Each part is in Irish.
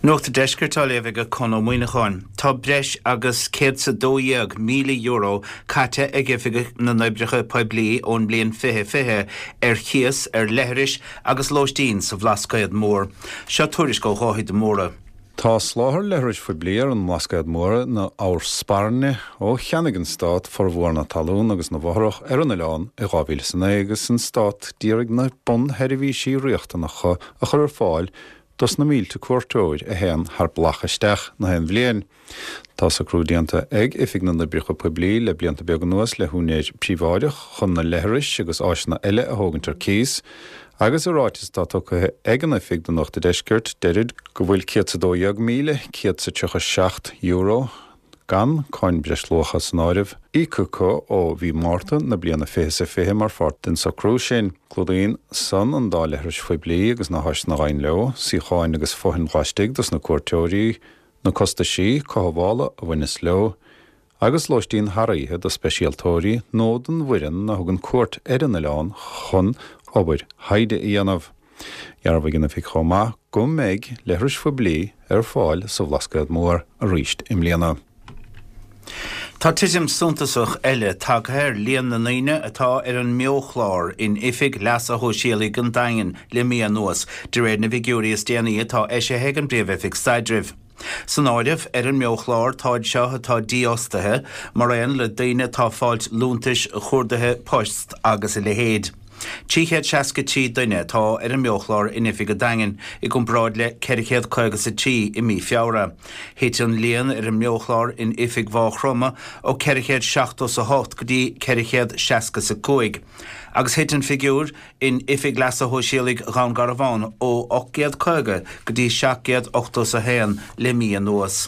Nuachta deisceirtá léamh go con ó muoine cháin. Tá breis agus €200,000 caite ag gifige na noibrecha poiblí ón blion fiche chias leithris agus lóistín sa bhlascaiad mór. Seo tuairis go cháithí de móra. Tá sláthar leithris faoi bliair an mlascaiad móra na áir Sparne ó Cheannagan stát formhór na talún agus na bharach an Ileán i gábhíle san agus an stát díreach na bon heirihí sí riochtanacha a chur fáil dus na mílte cuairtóir a héan thar blachaisteach na hen bhléin. Tá sa crúdianta ag ifig na bricha poiblí le blianta beag nuas le húnéid príváideach chun na leithris agus áisna eile a thógantar cíos, agus aráitis tá tucha ag an ifig do Nuachta deisceart deirid go bhfuil €136,000 gan cáin breis locha san áirimh ícucha ó bhí márta na bliana fiche mar fort den sa crú sin. Clúdaíonn san an dá leithris faoi blií agus na hais na ghain leo, sí cháin agus fohin ghaisteigh dus na cuairteoirí na costa sí cohabhála a bhainnis leo, agus loistíonn tharaíthe do speisialtóirí nód an bhuireann na thugann cuairt an Ileán chun obair haide í anamh. Jararmh gina fi chomá go méid leithris faoi blií fáil sa bhlascaiad mór a ríist im líana. Tá tisim suntasach eile tágthir líon na naine atá an meochlár in ifig leasa hóisialaigh an dain le míon nuas de réad na bhígiúirí is déanaí atá eise heag an bréomhifig staidrimh. San áirimh an meochlár táid seo atá díostathe mar aon le daine tá fáilt lúntais chuirdathe post agus i le héad. Tíchéad 60 duine tá an meochlár in ifig a dain I gcombráid le 450 I mí feabhra. Héit an líon an meochlár in ifig bháchroma ó 478 go dtí 465. Agus héit an figúr in ifig leasa hóisialaigh gan Garabhán ó 850 go dtí 781 le míon nuas.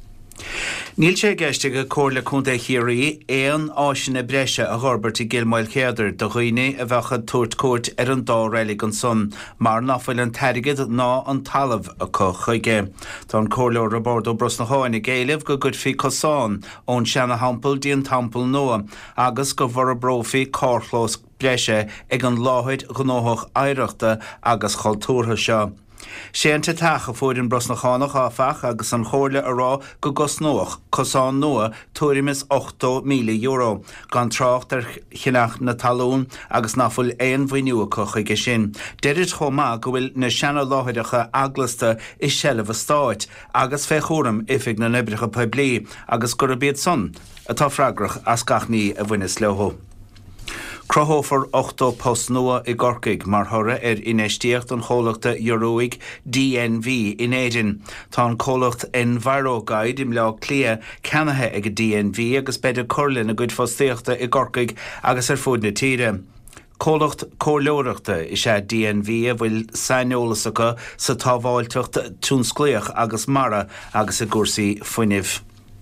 Níl sé geiste go cóir le cúnta chiaí éon áisina breise a Robert I Gilmáil Chéadar do dhaoine a bhecha tuairt cuairt an dá réalaigh an son, mar nafuil an teirigid ná an talamh a chuige. Tá an cóirleoir Roberto Brosnaháin I ggéileh go gudfií cosán ón seanna hampel díon tampel nua, agus go bhar a brófií cárchlós breise ag an láthid gnóthach éireachta agus chailtúrtha seo. Séanta tacha fuair an Brosnachánach áfach agus an chóirle ará go gosnóach cosán nua tuairimmis €8,000,000 gan trácht chinach na talún agus nafuil éon bhainiú chuige sin. Deirid chomá go bhfuil na seanna láthaideacha aglasta I sellh a stáit agus féchúram ifig na noibrecha poiblí agus gur a bíad son atá freigrach as gachnaí a bhainnis leho. Crothófar 8 post nua I Gorcaig mar thora inéistíocht an chomhlachta Eoroig DNV in Éideann. Tá an chomhlacht Enviroguide im le clia ceannathe ag DNV agus beidir curlinn a gcuid fostíochta I Gorcaig agus fud na tíre. Chomhlacht cóirleoireachta I sé DNV a bhfuil sainolasacha sa tábháilteacht túnsclaoch agus mara agus a gúrsaí fuinimh.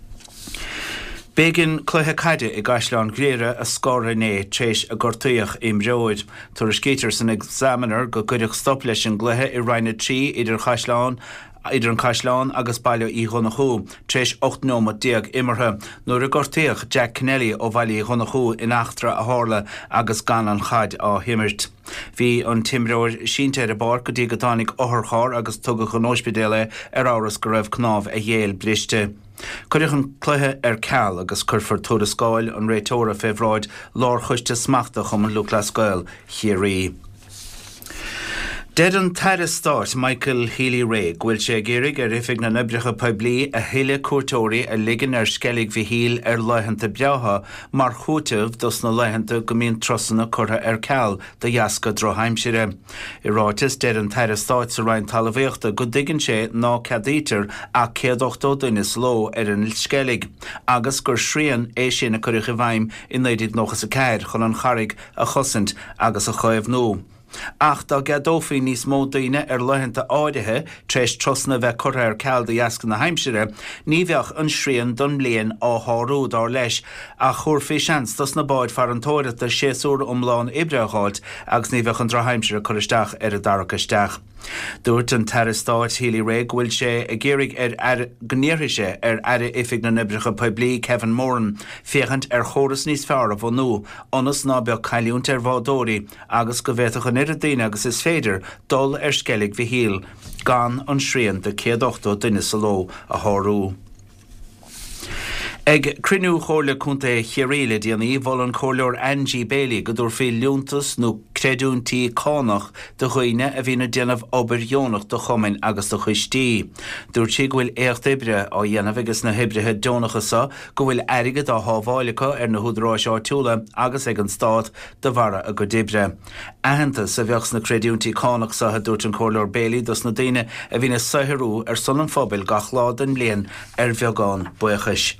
Bégin cluthe caide I Gaisleán Gréire a scórané tréis a gortaíoch imreoid. Tuair scéitir san examinar go gcuideach stop leis an gluthe I roinne trí idir an Caisleán agus bailile I Chonachú, tréis 8 nóma déag imirthe, nuair a gortaíoch Jack Kennelly ó bhaile Chonachú in achtra a hála agus gan an chaid á himirt. Bhí an timreoir sínte a bar go dtí go dánig óthchár agus tugach an ospidéile áras go raibh cnámh a dhéal briste. Cuireach an cluthe ceall agus curfar túra scáil an réitóra febhráid lár chuiste smachta chum an luach le scáil chiaí. Dead an taire start Michael Healy-Rae ghfuil sé géirigh ifig na noibrecha poiblí a thuile cuairteoirí a ligean skellig bhí híl leitheanta beatha mar chúitimh dus na leitheanta go mbíonn trosanna curtha ceall do Jasca Droheimsire. I ráitis dead an taire start sa rainn talamhaíochta go dtigann sé ná cadítar a 108 duine sló an skellig, agus gur srían é sin na cuireach I bhaim I 1994 chun an charrig a chosint agus a chaibh nó. Ach dá gadófaí níos mó daoine leitheanta áirithe tréis trosna bheith curtha ceall do Jasca na Haimsire, ní bheadh an srían don mbliain á thárúd á leis a chuirfaí seans dus na báid far an tóireachta séasúr umláin ibreáilt agus ní bheadh an Droheimsire churisteach a daracha isteach. Dúirt an tarastáit Healy Ray bhfuil sé a géirigh gníiriise ara ifig na nibrecha poiblí Kevin Moran féchant chóras níos fearr a bhonú onas ná beag cailúnt bhádóirí agus go bhhéach an iad daine agus is féidir dul skellig bhí híl gan an srían de 108 duine sa ló a thárú. Ag crinú chóirle chunta chiaréile déanaí bhil an chóirleoir Angie Bailey go dúir fé leontas nó creadúntaí cánach do chuoine a bhína déanamh obair Jónach do chumainn agus do chuistí. Dúirt sí go bhfuil écht ibre á dhéanamh agus na hibrithe Jónachasa go bhfuil airige dá hábhálacha na húdráis áitiúla agus ag an stát de bhara a go dibre. Ahananta sa bheochs na creadúntaí cánach sa dúirt an chóirleoir Bailey dos na daine a bhína sathirú son an phobail gach lád an bliain bheagán buchais.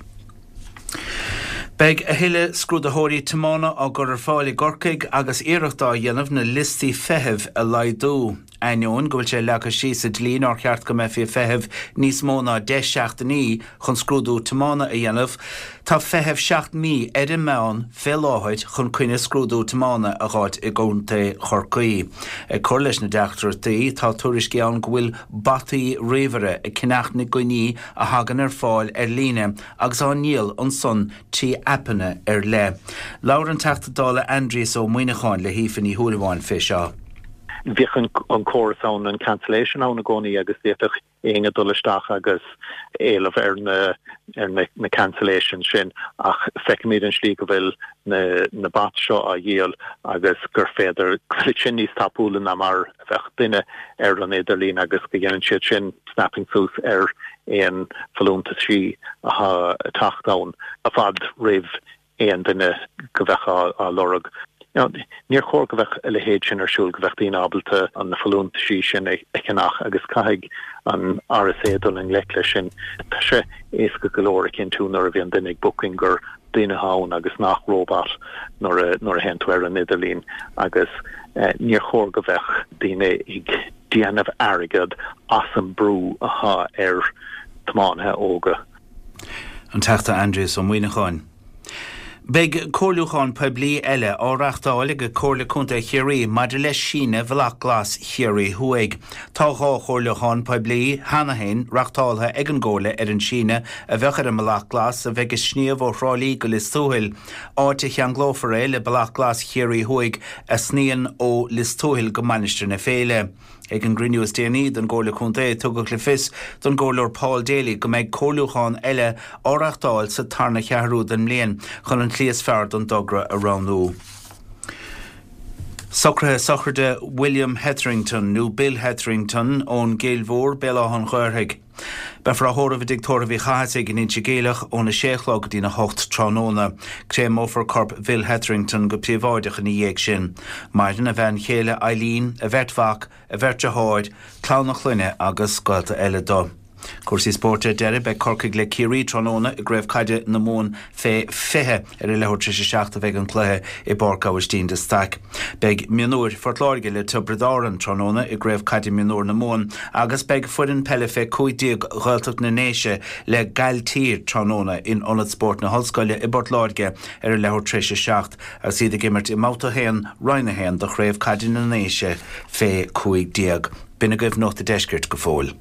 Beg a hiile scrúdathirí tamána á gur fáil gorcaig agus iireachtá dhéanamh na listí feitheamh a laidú. Aineoin go bhfuil sé lecha síos a dlín ar cheart go méfí feitheamh níos mó ná 10 seachtaí chun scrúdú tamána a dhéanamh, tá feitheamh 7,000 ar an meán fé láthid chun cuine scrúdú tamána a gháid i gcónta chorcaí. Ag cur leis na deachtartaí tá tuairis ceann go bhfuil bataí réomhare i cinacht na Guinea a hagan ar fáil ar líne agus á níl an son tí appanna ar le. Laur an teachtadála Andrés ó Muoinecháin le hífanní thuailháin fé seo. Bhíchan an chóras an an cancellation an na gcónaí agus dhéach éige dulaisteach agus éileh ar na cancellation sin ach feicimid an slí go bhfuil na bat seo a dhéal agus gur féidir sin níos tapúla na mar bheith duine ar an Idirlín agus go dhéanann siad sin snapping fús ar éon falúnta trí a tachtán a fad rih éon duine go bheith a lorug. Níor chóir go bheith le héad sin arsúil go bheith daoine ábalta an na falúnta sí sin cenach agus caiig an RSA dul an leicla sin tá sé éasca go leir cinn tú nar a bhíon duine booking gur duine hán agus nach róbát nor a hentuir an Idirlín agus níor chóir go bheith daoine ag déanamh airgad as an brú atá ar tmánathe óga. An teachta Andrés ó Muoinecháin. Beg cóirliúcháin poiblí eile áireachtála go cóirla chunta chiarí maidir leis síne bhlach glas chiarí thuaig. Tá gá cóirliúcháin poiblí hanahain reachtálatha ag an ggóla ar an síne a bheith ar an bhlach glas a bheith sníomh ó thrálaí go listúil. Áte chean glófar é le bhlach glas chiarí thuaig a sníon ó listúil go manisteir na féile. Ag an Greennews déanaí don ggóla chunta tugad le fis don ggólair Paul Daly go méid cóirliúcháin eile áireachtáil sa tarna cheathrú den mbliain chun an clíos fearr don dogra a ranú. Socrthe William Hetherington nó Bill Hetherington ón Gaelmhór Bealach an Ghairthaigh. Befra thóramh dictóra bhí chaithigh in inse géalach ón na séachlog dí na hocht trónóna, crém ófar corp Bill Hetherington go príomháideach in dhéag sin. Maidin a bhean chéile Eileen, a bheitfach, a bheirte háid, clánach luine agus scoilta eile dó. Cuasaí spórte deire be corcaigh le Ciarí trónóna i gréibh caide na món fé fithe ar i lethir 37 bheith an chluthe i Borcáhaistín de Stac. Beg mianúir fortláirge le Tubridáran trónóna i gréibh caide mianúir na món agus beg fuirin pelle fé 15 ghilteach na néise le gailtír trónóna in onad sport na hallscoile i Bortláirge ar i lethir 37 agus iad gimmert i Máta héan roinna héan do chréibh caide na néise fé 15. Bina goibh nóta deisgirt go fóil.